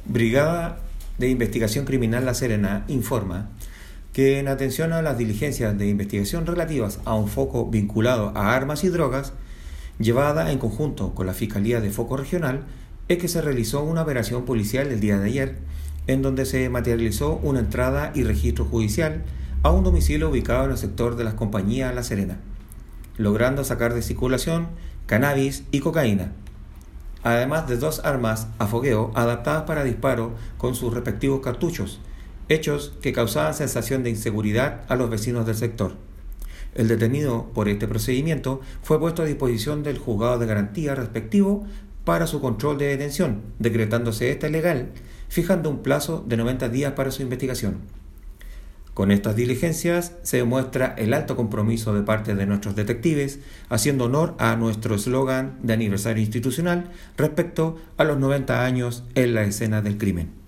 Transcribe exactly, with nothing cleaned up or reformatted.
Brigada de Investigación Criminal La Serena informa que en atención a las diligencias de investigación relativas a un foco vinculado a armas y drogas, llevada en conjunto con la Fiscalía de Foco Regional, es que se realizó una operación policial el día de ayer, en donde se materializó una entrada y registro judicial a un domicilio ubicado en el sector de las Compañías La Serena, logrando sacar de circulación cannabis y cocaína, además de dos armas a fogueo adaptadas para disparo con sus respectivos cartuchos, hechos que causaban sensación de inseguridad a los vecinos del sector. El detenido por este procedimiento fue puesto a disposición del juzgado de garantía respectivo para su control de detención, decretándose esta legal, fijando un plazo de noventa días para su investigación. Con estas diligencias se demuestra el alto compromiso de parte de nuestros detectives, haciendo honor a nuestro eslogan de aniversario institucional respecto a los noventa años en la escena del crimen.